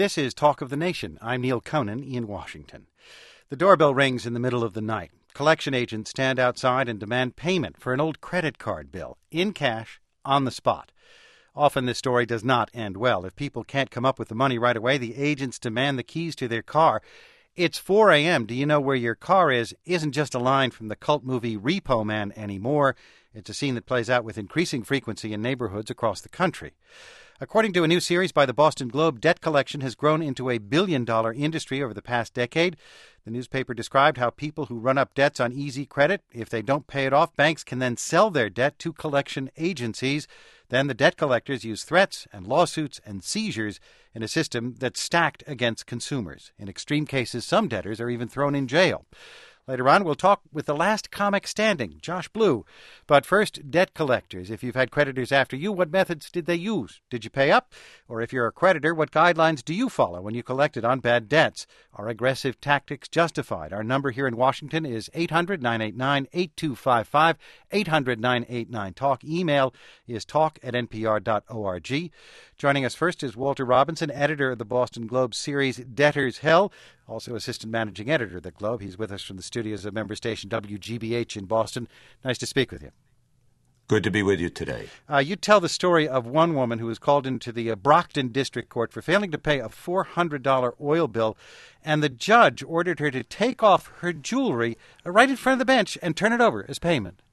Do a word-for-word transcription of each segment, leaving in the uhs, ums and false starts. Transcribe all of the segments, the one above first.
This is Talk of the Nation. I'm Neil Conan in Washington. The doorbell rings in the middle of the night. Collection agents stand outside and demand payment for an old credit card bill, in cash, on the spot. Often this story does not end well. If people can't come up with the money right away, the agents demand the keys to their car. It's four a.m. Do you know where your car is? Isn't just a line from the cult movie Repo Man anymore. It's a scene that plays out with increasing frequency in neighborhoods across the country. According to a new series by the Boston Globe, debt collection has grown into a billion-dollar industry over the past decade. The newspaper described how people who run up debts on easy credit, if they don't pay it off, banks can then sell their debt to collection agencies. Then the debt collectors use threats and lawsuits and seizures in a system that's stacked against consumers. In extreme cases, some debtors are even thrown in jail. Later on, we'll talk with the last comic standing, Josh Blue. But first, debt collectors. If you've had creditors after you, what methods did they use? Did you pay up? Or if you're a creditor, what guidelines do you follow when you collected on bad debts? Are aggressive tactics justified? Our number here in Washington is eight hundred, nine eight nine, eight two five five, eight hundred, nine eight nine, talk. Email is talk at n p r dot org. Joining us first is Walter Robinson, editor of the Boston Globe series Debtor's Hell, also assistant managing editor of the Globe. He's with us from the studios of member station W G B H in Boston. Nice to speak with you. Good to be with you today. Uh, you tell the story of one woman who was called into the uh, Brockton District Court for failing to pay a four hundred dollars oil bill, and the judge ordered her to take off her jewelry uh, right in front of the bench and turn it over as payment.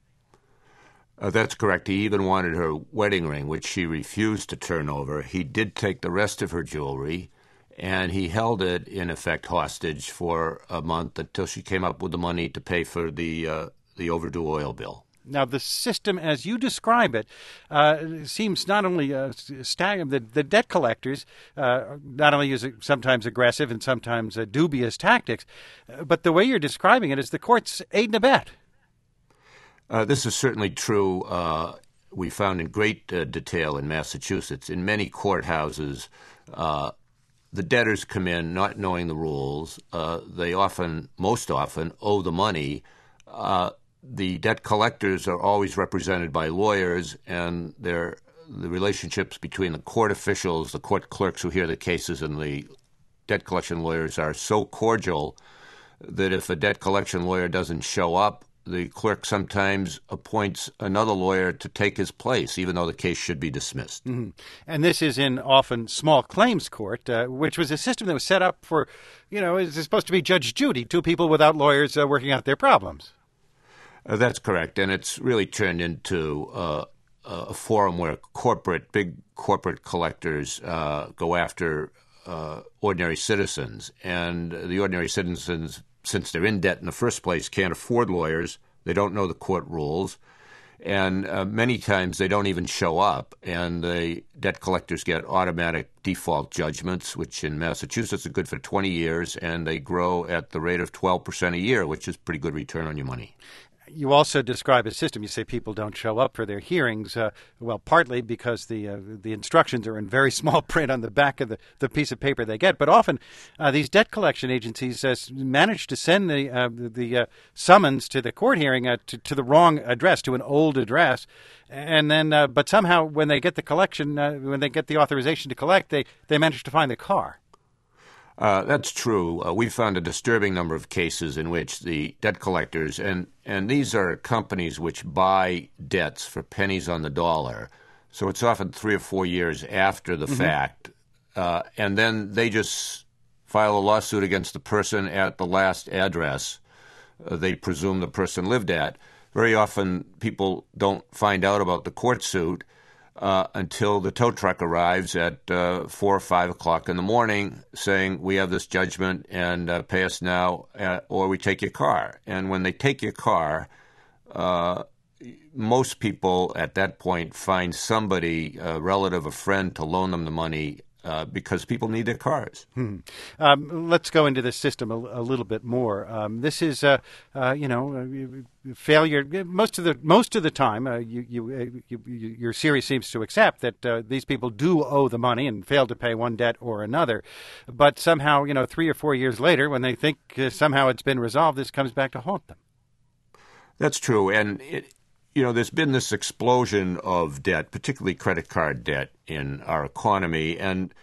Uh, that's correct. He even wanted her wedding ring, which she refused to turn over. He did take the rest of her jewelry, and he held it, in effect, hostage for a month until she came up with the money to pay for the uh, the overdue oil bill. Now, the system, as you describe it, uh, seems not only uh, staggering. The, the debt collectors uh, not only use sometimes aggressive and sometimes uh, dubious tactics, uh, but the way you're describing it is the courts aid and abet. Uh, this is certainly true. Uh, we found in great uh, detail in Massachusetts. In many courthouses, uh, the debtors come in not knowing the rules. Uh, they often, most often, owe the money. Uh, the debt collectors are always represented by lawyers, and they're, the relationships between the court officials, the court clerks who hear the cases, and the debt collection lawyers are so cordial that if a debt collection lawyer doesn't show up, the clerk sometimes appoints another lawyer to take his place, even though the case should be dismissed. Mm-hmm. And this is in often small claims court, uh, which was a system that was set up for, you know, it's supposed to be Judge Judy, two people without lawyers uh, working out their problems. Uh, that's correct. And it's really turned into uh, a forum where corporate, big corporate collectors uh, go after uh, ordinary citizens. And the ordinary citizens, since they're in debt in the first place, can't afford lawyers. They don't know the court rules. And uh, many times they don't even show up. And the debt collectors get automatic default judgments, which in Massachusetts are good for twenty years, and they grow at the rate of twelve percent a year, which is pretty good return on your money. You also describe a system. You say people don't show up for their hearings. Uh, well, partly because the uh, the instructions are in very small print on the back of the, the piece of paper they get. But often uh, these debt collection agencies uh, manage to send the uh, the uh, summons to the court hearing uh, to, to the wrong address, to an old address. And then, uh, but somehow when they get the collection, uh, when they get the authorization to collect, they, they manage to find the car. Uh, that's true. Uh, we found a disturbing number of cases in which the debt collectors, and, and these are companies which buy debts for pennies on the dollar, so it's often three or four years after the mm-hmm. fact, uh, and then they just file a lawsuit against the person at the last address uh, they presume the person lived at. Very often people don't find out about the court suit Uh, until the tow truck arrives at uh, four or five o'clock in the morning saying, we have this judgment and uh, pay us now uh, or we take your car. And when they take your car, uh, most people at that point find somebody, a relative, a friend, to loan them the money uh, because people need their cars. Hmm. Um, let's go into this system a, a little bit more. Um, this is, uh, uh, you know, uh, failure. Most of the most of the time, uh, you, you, you, you, your series seems to accept that uh, these people do owe the money and fail to pay one debt or another. But somehow, you know, three or four years later, when they think uh, somehow it's been resolved, this comes back to haunt them. That's true, and it. You know, there's been this explosion of debt, particularly credit card debt, in our economy, and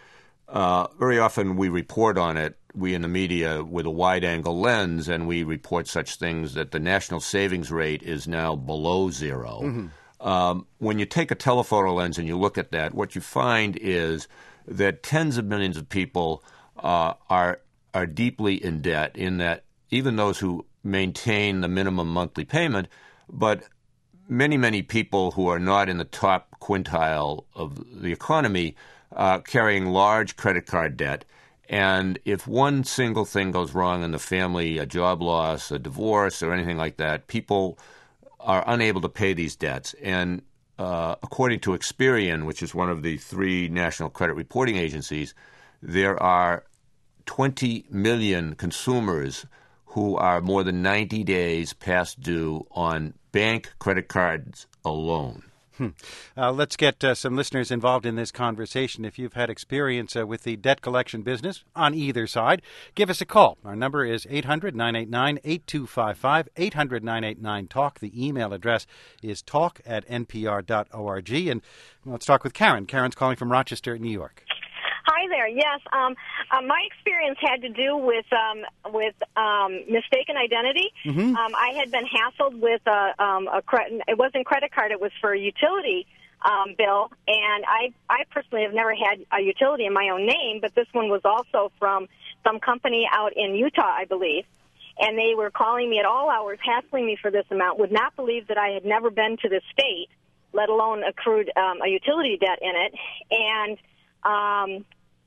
uh, very often we report on it, we in the media, with a wide-angle lens, and we report such things that the national savings rate is now below zero. Mm-hmm. Um, when you take a telephoto lens and you look at that, what you find is that tens of millions of people uh, are are deeply in debt, in that even those who maintain the minimum monthly payment, but many, many people who are not in the top quintile of the economy uh, carrying large credit card debt. And if one single thing goes wrong in the family, a job loss, a divorce, or anything like that, people are unable to pay these debts. And uh, according to Experian, which is one of the three national credit reporting agencies, there are twenty million consumers who are more than ninety days past due on bank credit cards alone. Hmm. Uh, let's get uh, some listeners involved in this conversation. If you've had experience uh, with the debt collection business on either side, give us a call. Our number is eight hundred, nine eight nine, eight two five five, eight hundred, nine eight nine, talk. The email address is talk at n p r dot org. And let's talk with Karen. Karen's calling from Rochester, New York. Hi there. Yes, um, uh, my experience had to do with um, with um, mistaken identity. Mm-hmm. Um, I had been hassled with a, um, a cre- it wasn't credit card; it was for a utility um, bill, and I I personally have never had a utility in my own name, but this one was also from some company out in Utah, I believe. And they were calling me at all hours, hassling me for this amount. Would not believe that I had never been to this state, let alone accrued um, a utility debt in it, and um,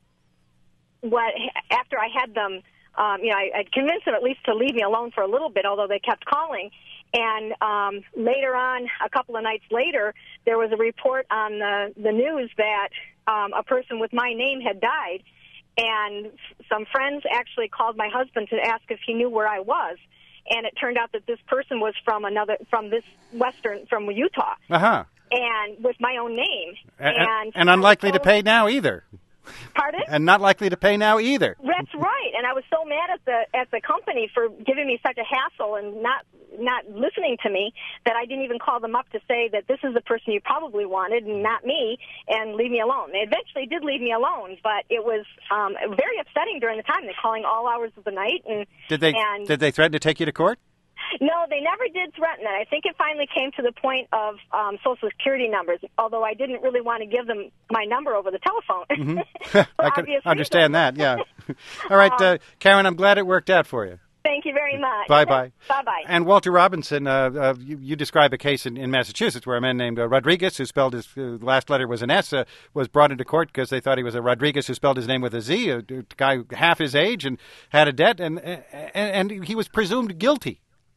what after I had them, um, you know, I, I convinced them at least to leave me alone for a little bit, although they kept calling. And um, later on, a couple of nights later, there was a report on the, the news that um, a person with my name had died. And some friends actually called my husband to ask if he knew where I was. And it turned out that this person was from another, from this western, from Utah. Uh-huh. And with my own name. And, and, and unlikely so, to pay now either. Pardon? And not likely to pay now either. That's right. And I was so mad at the at the company for giving me such a hassle and not not listening to me that I didn't even call them up to say that this is the person you probably wanted and not me, and leave me alone. They eventually did leave me alone, but it was um, very upsetting during the time. They're calling all hours of the night. And did they and, did they threaten to take you to court? No, they never did threaten it. I think it finally came to the point of um, Social Security numbers, although I didn't really want to give them my number over the telephone. Mm-hmm. I can understand that, yeah. All right, uh, Karen, I'm glad it worked out for you. Thank you very much. Bye-bye. Bye-bye. And Walter Robinson, uh, uh, you, you describe a case in, in Massachusetts where a man named uh, Rodriguez, who spelled his uh, last letter was an S, uh, was brought into court because they thought he was a Rodriguez who spelled his name with a Z, a, a guy half his age and had a debt, and, and, and he was presumed guilty.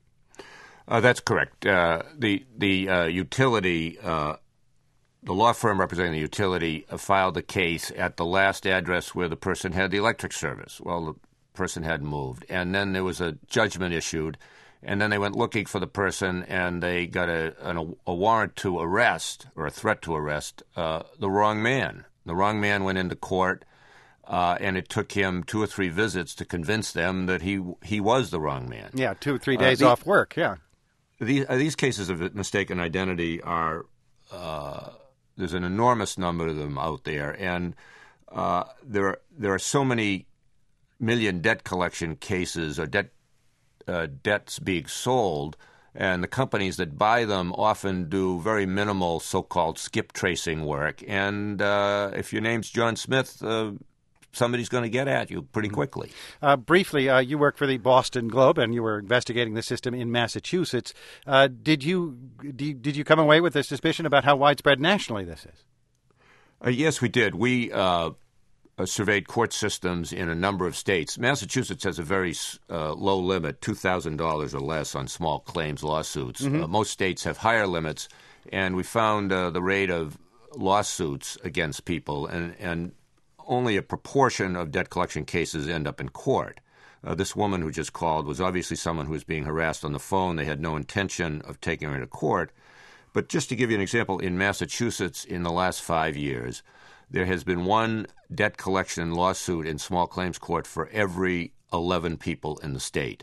Uh, that's correct. Uh, the the uh, utility, uh, the law firm representing the utility, uh, filed a case at the last address where the person had the electric service. Well, the person had moved, and then there was a judgment issued, and then they went looking for the person, and they got a an, a warrant to arrest or a threat to arrest uh, the wrong man. The wrong man went into court. Uh, and it took him two or three visits to convince them that he he was the wrong man. Yeah, two or three days uh, the, off work, yeah. These, uh, these cases of mistaken identity are, uh, there's an enormous number of them out there, and uh, there, are, there are so many million debt collection cases or debt uh, debts being sold, and the companies that buy them often do very minimal so-called skip tracing work. And uh, if your name's John Smith, uh, somebody's going to get at you pretty quickly. Uh, briefly, uh, you work for the Boston Globe, and you were investigating the system in Massachusetts. Uh, did you did you come away with a suspicion about how widespread nationally this is? Uh, yes, we did. We uh, uh, surveyed court systems in a number of states. Massachusetts has a very uh, low limit, two thousand dollars or less on small claims lawsuits. Mm-hmm. Uh, most states have higher limits, and we found uh, the rate of lawsuits against people, and and only a proportion of debt collection cases end up in court. Uh, this woman who just called was obviously someone who was being harassed on the phone. They had no intention of taking her to court. But just to give you an example, in Massachusetts in the last five years, there has been one debt collection lawsuit in small claims court for every eleven people in the state.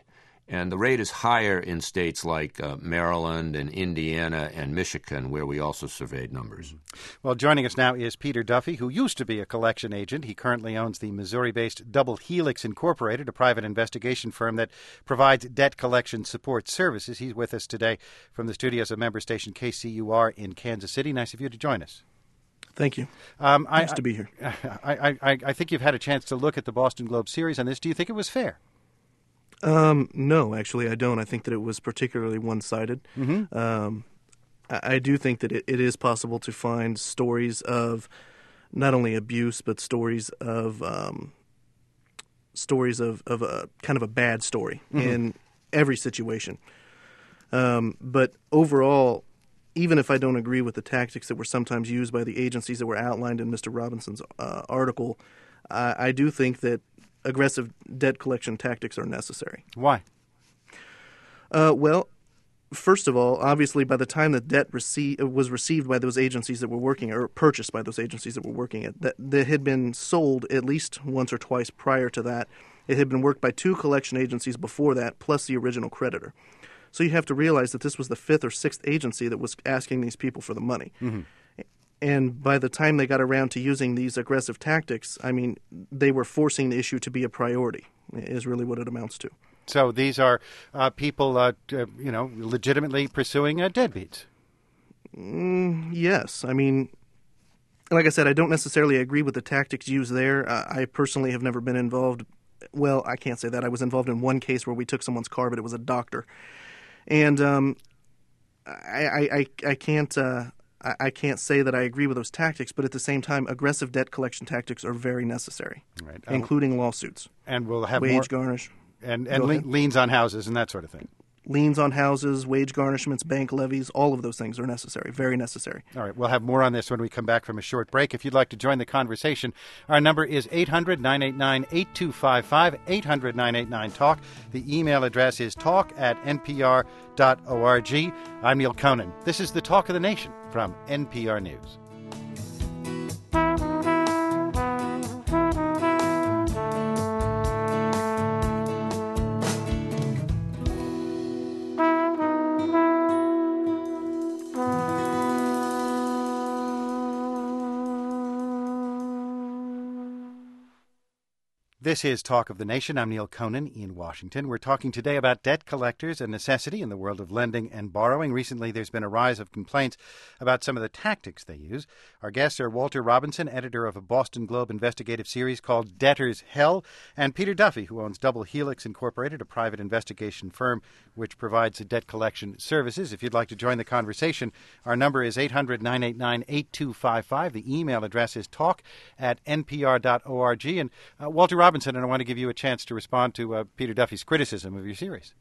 And the rate is higher in states like uh, Maryland and Indiana and Michigan, where we also surveyed numbers. Well, joining us now is Peter Duffy, who used to be a collection agent. He currently owns the Missouri-based Double Helix Incorporated, a private investigation firm that provides debt collection support services. He's with us today from the studios of member station K C U R in Kansas City. Nice of you to join us. Thank you. Um, nice I, to be here. I, I, I think you've had a chance to look at the Boston Globe series on this. Do you think it was fair? Um, no, actually, I don't. I think that it was particularly one-sided. Mm-hmm. Um, I, I do think that it, it is possible to find stories of not only abuse, but stories of um, stories of, of a kind of a bad story mm-hmm. in every situation. Um, but overall, even if I don't agree with the tactics that were sometimes used by the agencies that were outlined in Mister Robinson's uh, article, I, I do think that aggressive debt collection tactics are necessary. Why? Uh, well, first of all, obviously, by the time the debt rece- was received by those agencies that were working, or purchased by those agencies that were working it, that, that had been sold at least once or twice prior to that. It had been worked by two collection agencies before that, plus the original creditor. So you have to realize that this was the fifth or sixth agency that was asking these people for the money. Mm-hmm. And by the time they got around to using these aggressive tactics, I mean, they were forcing the issue to be a priority, is really what it amounts to. So these are uh, people, uh, uh, you know, legitimately pursuing uh, deadbeats. Mm, yes. I mean, like I said, I don't necessarily agree with the tactics used there. Uh, I personally have never been involved. Well, I can't say that. I was involved in one case where we took someone's car, but it was a doctor. And um, I, I, I, I can't... Uh, I can't say that I agree with those tactics, but at the same time, aggressive debt collection tactics are very necessary, right. including lawsuits. And we'll have wage more, garnish. And, and le- liens on houses and that sort of thing. Liens on houses, wage garnishments, bank levies, all of those things are necessary, very necessary. All right, we'll have more on this when we come back from a short break. If you'd like to join the conversation, our number is eight hundred nine eight nine eight two five five, eight hundred nine eight nine talk. The email address is talk at n p r dot org. I'm Neil Conan. This is the Talk of the Nation from N P R News. This is Talk of the Nation. I'm Neil Conan in Washington. We're talking today about debt collectors, a necessity in the world of lending and borrowing. Recently, there's been a rise of complaints about some of the tactics they use. Our guests are Walter Robinson, editor of a Boston Globe investigative series called Debtor's Hell, and Peter Duffy, who owns Double Helix Incorporated, a private investigation firm which provides debt collection services. If you'd like to join the conversation, our number is eight hundred nine eight nine eight two five five. The email address is talk at n p r dot org. And uh, Walter Robinson, Robinson, and I want to give you a chance to respond to uh, Peter Duffy's criticism of your series.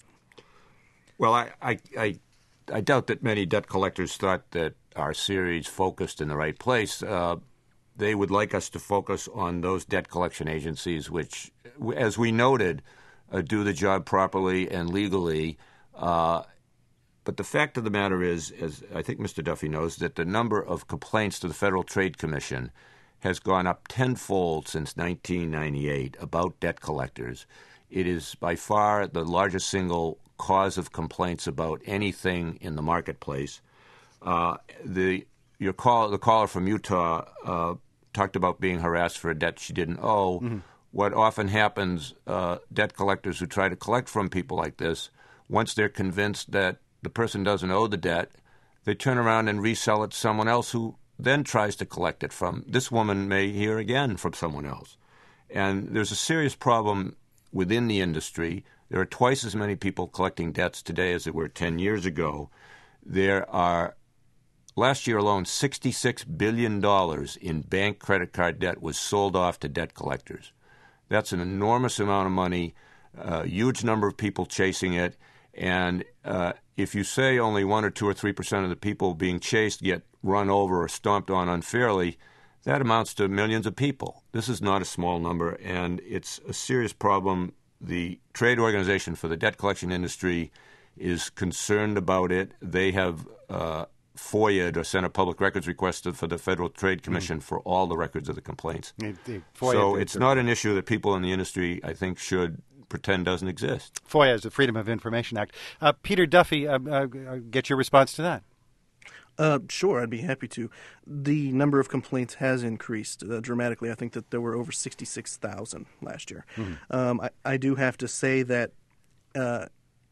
Well, I, I, I, I doubt that many debt collectors thought that our series focused in the right place. Uh, they would like us to focus on those debt collection agencies which, as we noted, uh, do the job properly and legally. Uh, but the fact of the matter is, as I think Mister Duffy knows, that the number of complaints to the Federal Trade Commission has gone up tenfold since nineteen ninety-eight about debt collectors. It is by far the largest single cause of complaints about anything in the marketplace. Uh, the your call, the caller from Utah uh, talked about being harassed for a debt she didn't owe. Mm-hmm. What often happens, uh, debt collectors who try to collect from people like this, once they're convinced that the person doesn't owe the debt, they turn around and resell it to someone else who then tries to collect it from. This woman may hear again from someone else. And there's a serious problem within the industry. There are twice as many people collecting debts today as there were ten years ago. There are, last year alone, sixty-six billion dollars in bank credit card debt was sold off to debt collectors. That's an enormous amount of money, a huge number of people chasing it. And uh, if you say only one or two or three percent of the people being chased get run over or stomped on unfairly, that amounts to millions of people. This is not a small number, and it's a serious problem. The trade organization for the debt collection industry is concerned about it. They have uh, FOIA'd or sent a public records request to, for the Federal Trade Commission mm. for all the records of the complaints. It, it, so it's not an issue that people in the industry, I think, should pretend doesn't exist. FOIA is the Freedom of Information Act. Uh, Peter Duffy, uh, uh, get your response to that. Uh, sure, I'd be happy to. The number of complaints has increased uh, dramatically. I think that there were over sixty-six thousand last year. Mm-hmm. Um, I, I do have to say that uh,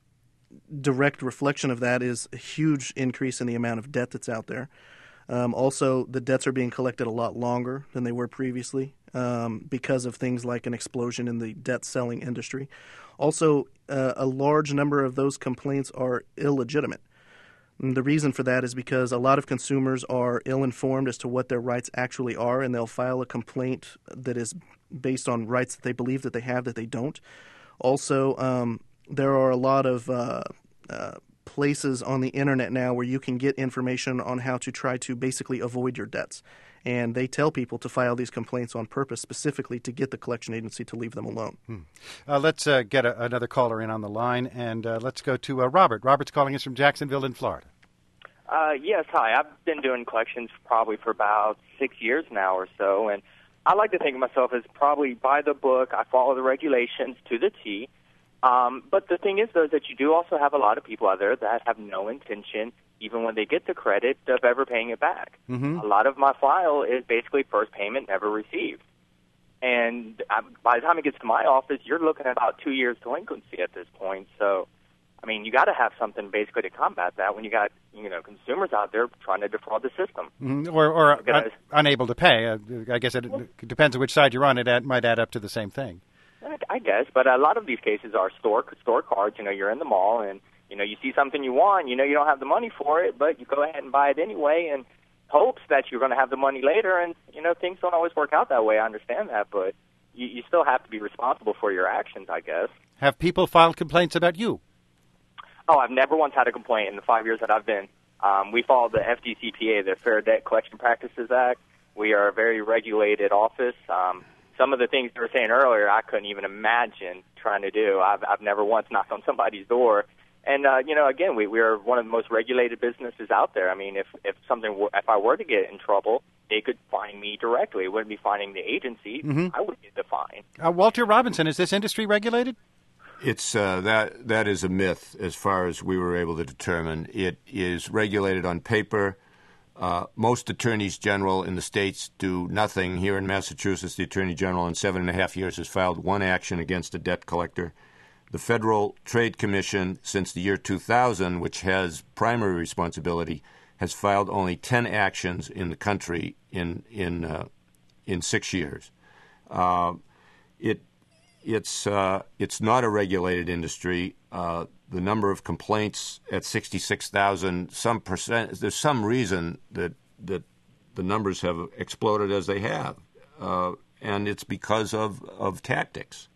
direct reflection of that is a huge increase in the amount of debt that's out there. Um, also, the debts are being collected a lot longer than they were previously um, because of things like an explosion in the debt selling industry. Also, uh, a large number of those complaints are illegitimate. And the reason for that is because a lot of consumers are ill-informed as to what their rights actually are, and they'll file a complaint that is based on rights that they believe that they have that they don't. Also, um, there are a lot of uh, uh, places on the Internet now where you can get information on how to try to basically avoid your debts. And they tell people to file these complaints on purpose specifically to get the collection agency to leave them alone. Hmm. Uh, let's uh, get a, another caller in on the line, and uh, let's go to uh, Robert. Robert's calling us from Jacksonville in Florida. Uh, yes, hi. I've been doing collections probably for about six years now or so, and I like to think of myself as probably by the book. I follow the regulations to the T. Um, but the thing is, though, is that you do also have a lot of people out there that have no intention, even when they get the credit, of ever paying it back. Mm-hmm. A lot of my file is basically first payment never received. And I, by the time it gets to my office, you're looking at about two years delinquency at this point. So, I mean, you got to have something basically to combat that when you got, you know, consumers out there trying to defraud the system. Mm-hmm. Or, or un- unable to pay. Uh, I guess it, it depends on which side you're on. It add, might add up to the same thing. I guess, but a lot of these cases are store store cards. You know, you're in the mall and, you know, you see something you want, you know you don't have the money for it, but you go ahead and buy it anyway and hopes that you're going to have the money later. And, you know, things don't always work out that way. I understand that, but you, you still have to be responsible for your actions, I guess. Have people filed complaints about you? Oh, I've never once had a complaint in the five years that I've been. Um, we follow the F D C P A, the Fair Debt Collection Practices Act. We are a very regulated office. Um, some of the things you were saying earlier, I couldn't even imagine trying to do. I've, I've never once knocked on somebody's door. And, uh, you know, again, we, we are one of the most regulated businesses out there. I mean, if, if something, were, if I were to get in trouble, they could fine me directly. It wouldn't be fining the agency. Mm-hmm. I would get the fine. Uh, Walter Robinson, is this industry regulated? It's uh, that that is a myth as far as we were able to determine. It is regulated on paper. Uh, most attorneys general in the states do nothing. Here in Massachusetts, the attorney general in seven and a half years has filed one action against a debt collector. The Federal Trade Commission, since the year two thousand, which has primary responsibility, has filed only ten actions in the country in in uh, in six years. Uh, it it's uh, it's not a regulated industry. Uh, the number of complaints at sixty-six thousand, some percent. There's some reason that that the numbers have exploded as they have, uh, and it's because of of tactics.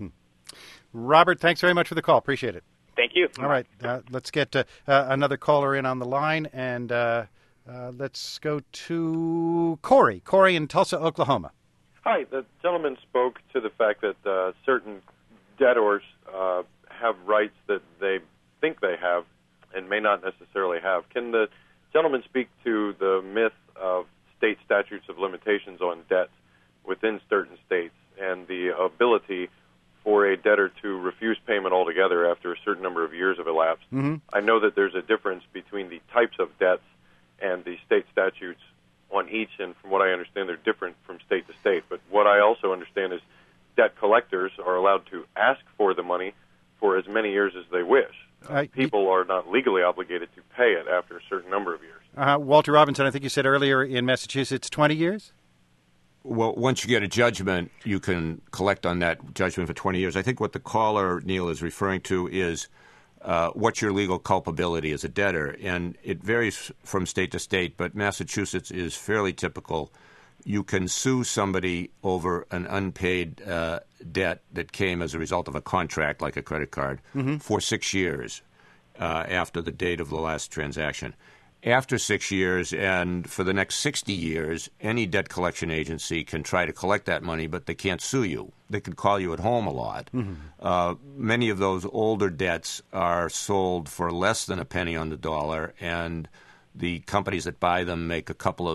Robert, thanks very much for the call. Appreciate it. Thank you. All right. Uh, let's get uh, uh, another caller in on the line, and uh, uh, let's go to Corey. Corey in Tulsa, Oklahoma. Hi. The gentleman spoke to the fact that uh, certain debtors uh, have rights that they think they have and may not necessarily have. Can the gentleman speak to the myth of state statutes of limitations on debts within certain states and the ability for a debtor to refuse payment altogether after a certain number of years have elapsed? Mm-hmm. I know that there's a difference between the types of debts and the state statutes on each, and from what I understand, they're different from state to state. But what I also understand is debt collectors are allowed to ask for the money for as many years as they wish. Uh, People are not legally obligated to pay it after a certain number of years. Uh, Walter Robinson, I think you said earlier in Massachusetts, twenty years? Well, once you get a judgment, you can collect on that judgment for twenty years. I think what the caller, Neil, is referring to is uh, what's your legal culpability as a debtor. And it varies from state to state, but Massachusetts is fairly typical. You can sue somebody over an unpaid uh, debt that came as a result of a contract, like a credit card, mm-hmm. for six years uh, after the date of the last transaction. After six years and for the next sixty years, any debt collection agency can try to collect that money, but they can't sue you. They can call you at home a lot. Mm-hmm. Uh, many of those older debts are sold for less than a penny on the dollar, and the companies that buy them make a couple of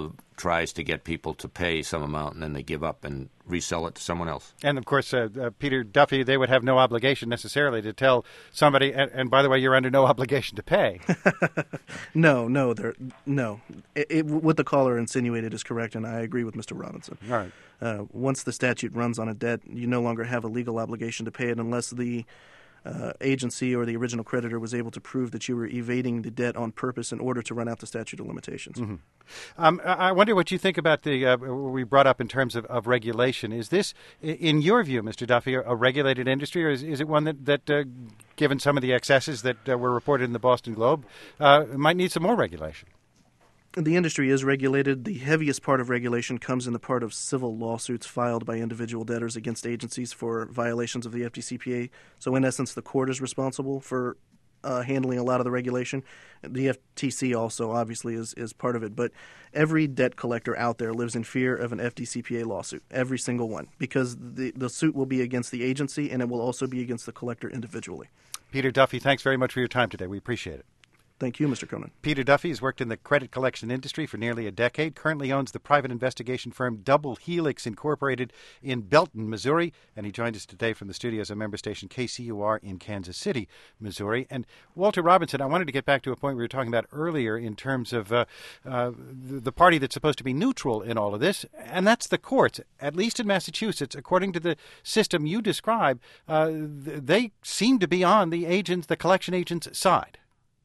tries to get people to pay some amount, and then they give up and resell it to someone else. And, of course, uh, uh, Peter Duffy, they would have no obligation necessarily to tell somebody, and, and by the way, you're under no obligation to pay. no, no, there, no. It, it, what the caller insinuated is correct, and I agree with Mister Robinson. All right. Uh, once the statute runs on a debt, you no longer have a legal obligation to pay it unless the uh, agency or the original creditor was able to prove that you were evading the debt on purpose in order to run out the statute of limitations. Mm-hmm. Um, I wonder what you think about the uh, we brought up in terms of, of regulation. Is this, in your view, Mister Duffy, a regulated industry, or is, is it one that, that uh, given some of the excesses that uh, were reported in the Boston Globe, uh, might need some more regulation? The industry is regulated. The heaviest part of regulation comes in the part of civil lawsuits filed by individual debtors against agencies for violations of the F D C P A. So in essence, the court is responsible for uh, handling a lot of the regulation. The F T C also obviously is, is part of it. But every debt collector out there lives in fear of an F D C P A lawsuit, every single one, because the, the suit will be against the agency and it will also be against the collector individually. Peter Duffy, thanks very much for your time today. We appreciate it. Thank you, Mister Conan. Peter Duffy has worked in the credit collection industry for nearly a decade, currently owns the private investigation firm Double Helix Incorporated in Belton, Missouri, and he joined us today from the studios of member station K C U R in Kansas City, Missouri. And Walter Robinson, I wanted to get back to a point we were talking about earlier in terms of uh, uh, the, the party that's supposed to be neutral in all of this, and that's the courts. At least in Massachusetts, according to the system you describe, uh, they seem to be on the agents, the collection agents' side.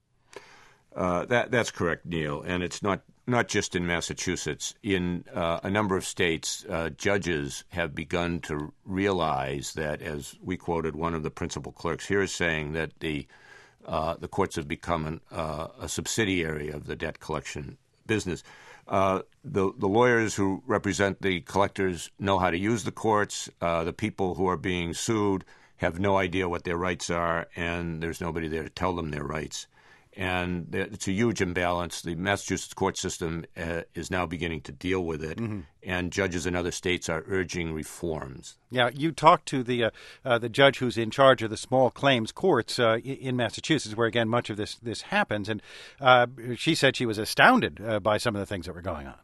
Uh, that that's correct, Neil, and it's not not just in Massachusetts. In uh, a number of states, uh, judges have begun to realize that, as we quoted one of the principal clerks here, is saying that the uh, the courts have become an, uh, a subsidiary of the debt collection business. Uh, the the lawyers who represent the collectors know how to use the courts. Uh, the people who are being sued have no idea what their rights are, and there's nobody there to tell them their rights. And it's a huge imbalance. The Massachusetts court system uh, is now beginning to deal with it, mm-hmm. and judges in other states are urging reforms. Yeah, you talked to the uh, uh, the judge who's in charge of the small claims courts uh, in Massachusetts, where, again, much of this, this happens. And uh, she said she was astounded uh, by some of the things that were going on.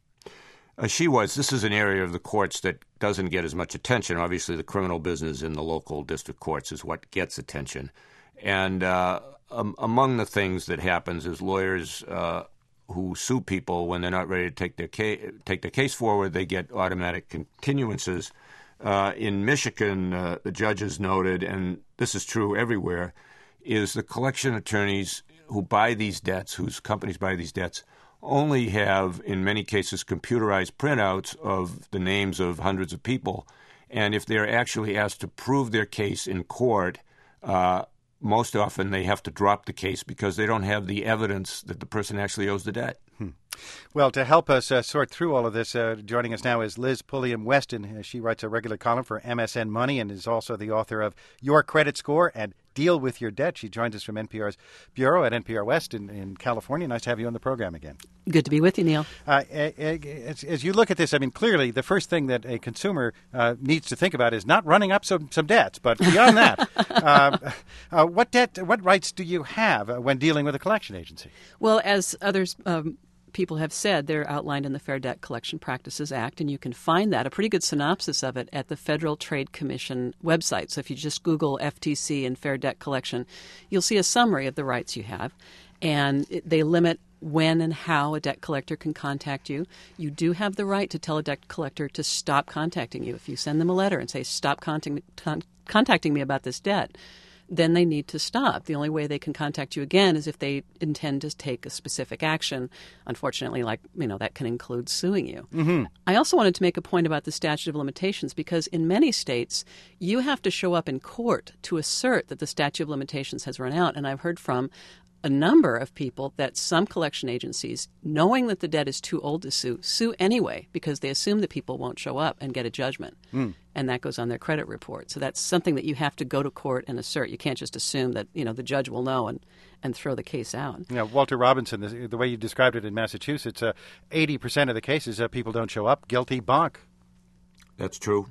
Uh, she was. This is an area of the courts that doesn't get as much attention. Obviously, the criminal business in the local district courts is what gets attention. And uh, um, among the things that happens is lawyers uh, who sue people when they're not ready to take their case, take their case forward, they get automatic continuances. Uh, in Michigan, uh, the judges noted, and this is true everywhere, is the collection attorneys who buy these debts, whose companies buy these debts, only have, in many cases, computerized printouts of the names of hundreds of people. And if they're actually asked to prove their case in court, uh, most often they have to drop the case because they don't have the evidence that the person actually owes the debt. Hmm. Well, to help us uh, sort through all of this, uh, joining us now is Liz Pulliam-Weston. Uh, she writes a regular column for M S N Money and is also the author of Your Credit Score and Deal with Your Debt. She joins us from N P R's bureau at N P R West in, in California. Nice to have you on the program again. Good to be with you, Neil. Uh, as, as you look at this, I mean, clearly the first thing that a consumer uh, needs to think about is not running up some, some debts. But beyond that, uh, uh, what debt, what rights do you have uh, when dealing with a collection agency? Well, as others um, people have said, they're outlined in the Fair Debt Collection Practices Act, and you can find that, a pretty good synopsis of it, at the Federal Trade Commission website. So if you just Google F T C and Fair Debt Collection, you'll see a summary of the rights you have. And it, they limit when and how a debt collector can contact you. You do have the right to tell a debt collector to stop contacting you. If you send them a letter and say, stop contacting, con- contacting me about this debt, then they need to stop. The only way they can contact you again is if they intend to take a specific action. Unfortunately, like, you know, that can include suing you. Mm-hmm. I also wanted to make a point about the statute of limitations because in many states, you have to show up in court to assert that the statute of limitations has run out. And I've heard from a number of people that some collection agencies, knowing that the debt is too old to sue, sue anyway because they assume that people won't show up and get a judgment. Mm. And that goes on their credit report. So that's something that you have to go to court and assert. You can't just assume that, you know, the judge will know and, and throw the case out. Yeah, Walter Robinson, the, the way you described it in Massachusetts, uh, eighty percent of the cases uh, people don't show up. Guilty, bonk. That's true.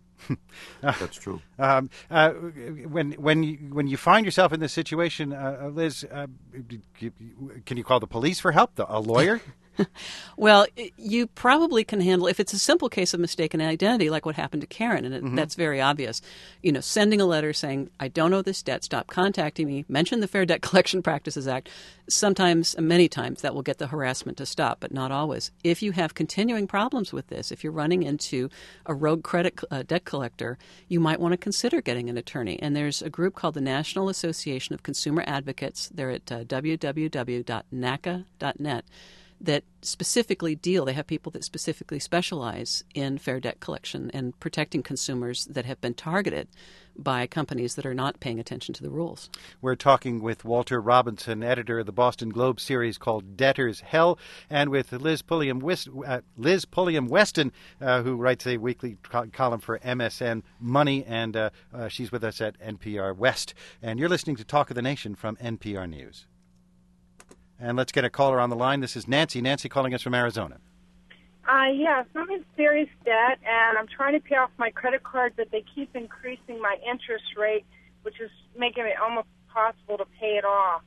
That's true. Um, uh, when when you, when you find yourself in this situation, uh, Liz, uh, can you call the police for help? The, a lawyer? Well, you probably can handle, if it's a simple case of mistaken identity, like what happened to Karen, and it, mm-hmm. that's very obvious. You know, sending a letter saying, I don't owe this debt, stop contacting me, mention the Fair Debt Collection Practices Act. Sometimes, many times, that will get the harassment to stop, but not always. If you have continuing problems with this, if you're running into a rogue credit uh, debt collector, you might want to consider getting an attorney. And there's a group called the National Association of Consumer Advocates. They're at uh, w w w dot n a c a dot net. That specifically deal, they have people that specifically specialize in fair debt collection and protecting consumers that have been targeted by companies that are not paying attention to the rules. We're talking with Walter Robinson, editor of the Boston Globe series called Debtor's Hell, and with Liz Pulliam, uh, Liz Pulliam Weston, uh, who writes a weekly co- column for M S N Money, and uh, uh, she's with us at N P R West. And you're listening to Talk of the Nation from N P R News. And let's get a caller on the line. This is Nancy. Nancy calling us from Arizona. Uh, yes, I'm in serious debt, and I'm trying to pay off my credit card, but they keep increasing my interest rate, which is making it almost impossible to pay it off.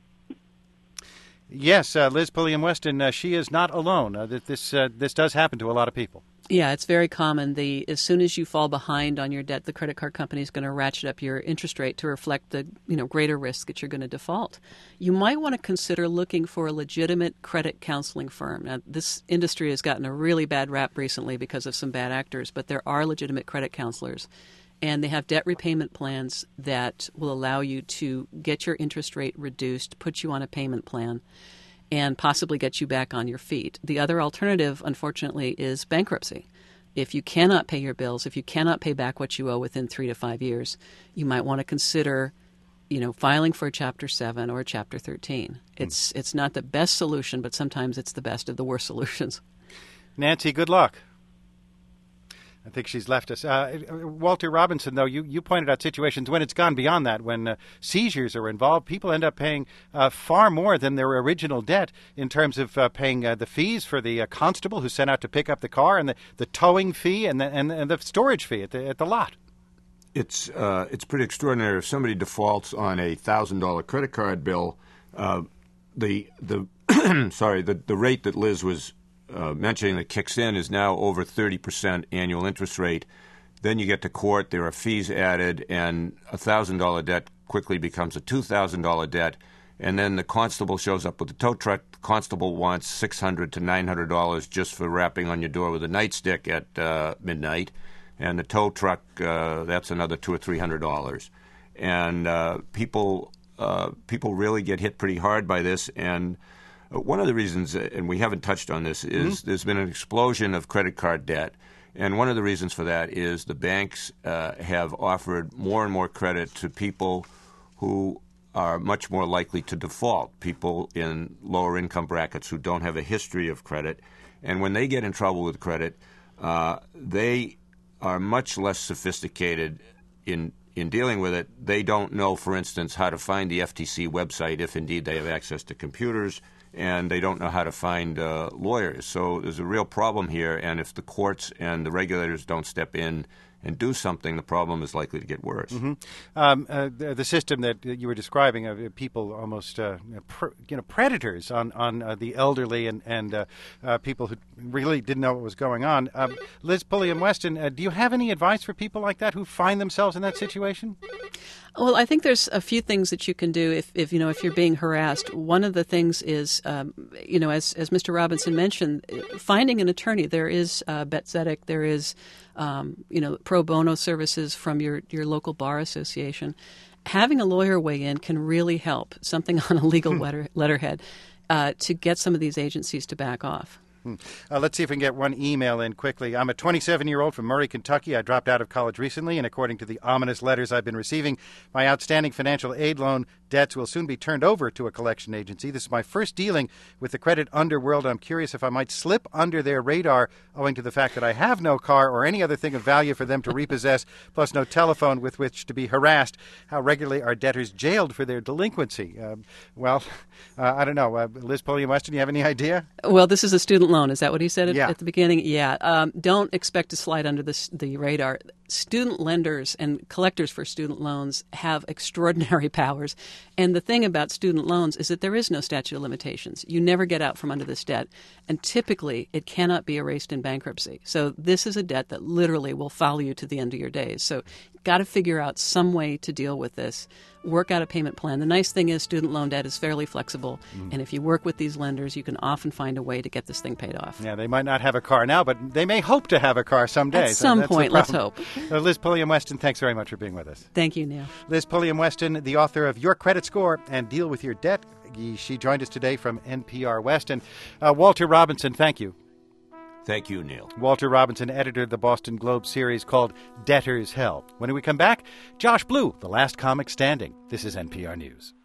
Yes, uh, Liz Pulliam Weston, uh, she is not alone. Uh, this uh, this does happen to a lot of people. Yeah, it's very common. The as soon as you fall behind on your debt, the credit card company is going to ratchet up your interest rate to reflect the you know greater risk that you're going to default. You might want to consider looking for a legitimate credit counseling firm. Now, this industry has gotten a really bad rap recently because of some bad actors, but there are legitimate credit counselors, and they have debt repayment plans that will allow you to get your interest rate reduced, put you on a payment plan, and possibly get you back on your feet. The other alternative, unfortunately, is bankruptcy. If you cannot pay your bills, if you cannot pay back what you owe within three to five years, you might want to consider, you know, filing for a Chapter seven or a Chapter thirteen. It's it's not the best solution, but sometimes it's the best of the worst solutions. Nancy, good luck. I think she's left us. Uh, Walter Robinson, though, you, you pointed out situations when it's gone beyond that, when uh, seizures are involved, people end up paying uh, far more than their original debt in terms of uh, paying uh, the fees for the uh, constable who sent out to pick up the car, and the, the towing fee, and the, and, and the storage fee at the, at the lot. It's uh, it's pretty extraordinary. If somebody defaults on a thousand dollar credit card bill, uh, the the sorry the the rate that Liz was Uh, mentioning that kicks in is now over thirty percent annual interest rate. Then you get to court, there are fees added, and a one thousand dollar debt quickly becomes a two thousand dollar debt. And then the constable shows up with the tow truck. The constable wants six hundred dollars to nine hundred dollars just for rapping on your door with a nightstick at uh, midnight. And the tow truck, uh, that's another two hundred or three hundred dollars. And uh, people, uh, people really get hit pretty hard by this. And one of the reasons, and we haven't touched on this, is mm-hmm. there's been an explosion of credit card debt. And one of the reasons for that is the banks uh, have offered more and more credit to people who are much more likely to default, people in lower income brackets who don't have a history of credit. And when they get in trouble with credit, uh, they are much less sophisticated in in dealing with it. They don't know, for instance, how to find the F T C website if indeed they have access to computers, and they don't know how to find uh, lawyers. So there's a real problem here, and if the courts and the regulators don't step in and do something, the problem is likely to get worse. Mm-hmm. Um, uh, the, the system that you were describing of uh, people almost, uh, pr- you know, predators on on uh, the elderly and and uh, uh, people who really didn't know what was going on. Um, Liz Pulliam Weston, uh, do you have any advice for people like that who find themselves in that situation? Well, I think there's a few things that you can do if, if you know if you're being harassed. One of the things is, um, you know, as as Mister Robinson mentioned, finding an attorney. There is uh, Betzedek, there is, um, you know, pro bono services from your, your local bar association. Having a lawyer weigh in can really help. Something on a legal letter, letterhead uh, to get some of these agencies to back off. Hmm. Uh, let's see if we can get one email in quickly. I'm a twenty-seven-year-old from Murray, Kentucky. I dropped out of college recently, and according to the ominous letters I've been receiving, my outstanding financial aid loan debts will soon be turned over to a collection agency. This is my first dealing with the credit underworld. I'm curious if I might slip under their radar owing to the fact that I have no car or any other thing of value for them to repossess, plus no telephone with which to be harassed. How regularly are debtors jailed for their delinquency? Uh, well, uh, I don't know. Uh, Liz Pulliam Weston, do you have any idea? Well, this is a student loan. Is that what he said at, yeah. at the beginning? Yeah. Um, don't expect to slide under this, the radar. student lenders and collectors for student loans have extraordinary powers. And the thing about student loans is that there is no statute of limitations. You never get out from under this debt. And typically, it cannot be erased in bankruptcy. So this is a debt that literally will follow you to the end of your days. So you've got to figure out some way to deal with this. Work out a payment plan. The nice thing is student loan debt is fairly flexible. Mm. And if you work with these lenders, you can often find a way to get this thing paid off. Yeah, they might not have a car now, but they may hope to have a car someday. At some so point, let's hope. Uh, Liz Pulliam-Weston, thanks very much for being with us. Thank you, Neil. Liz Pulliam-Weston, the author of Your Credit Score and Deal with Your Debt. She joined us today from N P R West. And uh, Walter Robinson, thank you. Thank you, Neil. Walter Robinson, editor of the Boston Globe series called Debtor's Hell. When we come back, Josh Blue, the last comic standing. This is N P R News.